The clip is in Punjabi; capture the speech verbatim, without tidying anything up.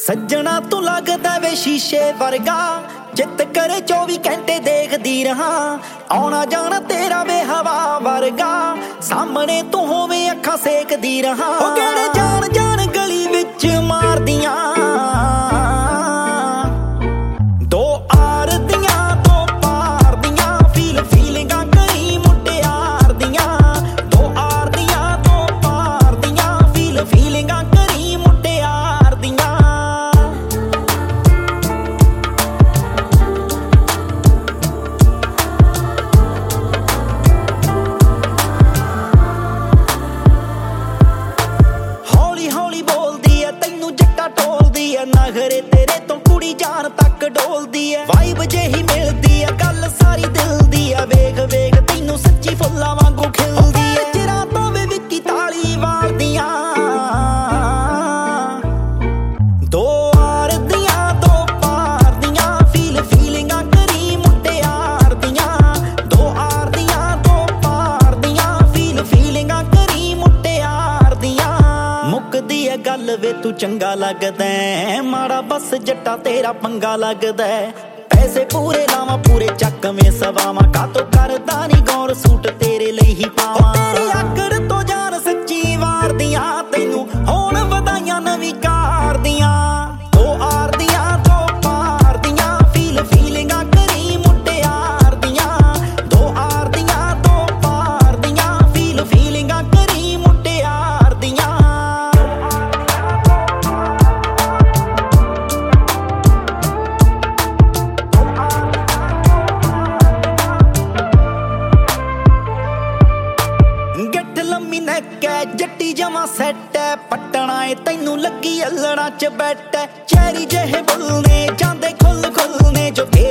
ਸੱਜਣਾ ਤੂੰ ਲੱਗਦਾ ਵੇ ਸ਼ੀਸ਼ੇ ਵਰਗਾ, ਜਿੱਤ ਕਰੇ ਚੌਵੀ ਘੰਟੇ ਦੇਖਦੀ ਰਹਾ। ਆਉਣਾ ਜਾਣਾ ਤੇਰਾ ਵੇ ਹਵਾ ਵਰਗਾ, ਸਾਹਮਣੇ ਤੂੰ ਹੋਵੇ ਅੱਖਾਂ ਸੇਕਦੀ ਰਹਾ। ਉਹ ਕਿਹੜੇ ਜਾਣ ਜਾਣ ਗਲੀ ਵਿੱਚ ਮਾਰਦੀਆਂ ਦੋ ਆਰ ਦੀਆਂ ਦੋ ਪਾਰ ਦੀਆਂ, ਫੀਲ ਫੀਲਿੰਗਾਂ ਕਰੀ ਮੁਟਿਆਰ ਦੀਆਂ। ਦੋ ਆਰ ਦੀਆਂ ਦੋ ਪਾਰ ਦੀਆਂ, ਫੀਲ ਫੀਲਿੰਗਾਂ ਕਰੀ ਮੁਟਿਆਰ ਦੀਆਂ। ਹੌਲੀ ਹੌਲੀ ਬੋਲਦੀ ਐ ਤੈਨੂੰ ਜੱਟਾ ਟੋਲਦੀ ਐ, ਨਖਰੇ ਤੇਰੇ ਤੋਂ ਕੁੜੀ ਜਾਨ ਤੱਕ ਡੋਲਦੀ ਐ। ਵਾਈਬ ਜਿਹੀ ਮਿਲਦੀ ਐ ਗੱਲ ਸਾਰੀ ਦਿਲ ਦੀ ਐ, ਵੇਖ ਵੇਖ ਤੈਨੂੰ ਸੱਚੀ ਫੁੱਲਾਂ ਵਾਂਗੂ ਖਿਲਦੀ ਐ। ਚਿਰਾਂ ਤੋਂ ਵੇ ਵਿੱਕੀ ਤਾਲੀ ਵਾਲਦੀਆਂ ਦੋ ਆਰ ਦੀਆਂ ਦੋ ਪਾਰ ਦੀਆਂ, ਫੀਲ ਫੀਲਿੰਗਾਂ ਕਰੀ ਮੁਟਿਆਰ ਦੀਆਂ। ਦੋ ਆਰ ਦੀਆਂ ਦੋ ਪਾਰ ਦੀਆਂ, ਫੀਲ ਫੀਲਿੰਗਾਂ ਕਰੀ ਮੁਟਿਆਰ ਦੀਆਂ। ਮੁੱਕਦੀ ਐ ਗੱਲ ਵੇ ਤੂੰ ਚੰਗਾ ਲੱਗਦਾ, ਮਾੜਾ ਬਸ ਜੱਟਾ ਤੇਰਾ ਪੰਗਾ ਲੱਗਦਾ। ਪੈਸੇ ਪੂਰੇ ਲਾਵਾਂ ਪੂਰੇ ਚੱਕਵੇਂ ਸਵਾਵਾਂ, ਕਾਤੋਂ ਕਰਦਾ ਨੀ ਗੌਰ ਸੂਟ ਤੇਰੇ ਲਈ ਹੀ ਪਾਵਾਂ। ਤੇਰੀ ਆਕੜ ਤੋਂ ਜਾਨ ਸੱਚੀ ਵਾਰਦੀਆਂ, ਤੈਨੂੰ ਹੋਣ ਵਧਾਈਆਂ ਨਵੀਂ ਕਾਰ ਦੀਆਂ। ਦੋ ਆਰ ਦੀਆਂ ਦੋ ਪਾਰ ਦੀਆਂ, ਫੀਲ ਫੀਲਿੰਗਾਂ ਕਰੀ ਮੁਟਿਆਰ ਦੀਆਂ। ਦੋ ਆਰ ਦੀਆਂ ਦੋ ਪਾਰ ਦੀਆਂ, ਫੀਲ ਫੀਲਿੰਗਾਂ ਕਰੀ ਮੁਟਿਆਰ ਦੀਆਂ। ਗਿੱਠ ਲੰਮੀ ਨੈਕ ਐ ਜੱਟੀ ਜਮਾ ਸੈੱਟ ਐ, ਪੱਟਣਾ ਏ ਤੈਨੂੰ ਲੱਗੀ ਅਲੜਾਂ ਚ ਬੈਠ ਐ। ਚੈਰੀ ਜਿਹੇ ਬੁੱਲ ਨੇ ਜਾਂਦੇ ਖੁੱਲ ਖੁੱਲ ਨੇ, ਜੋ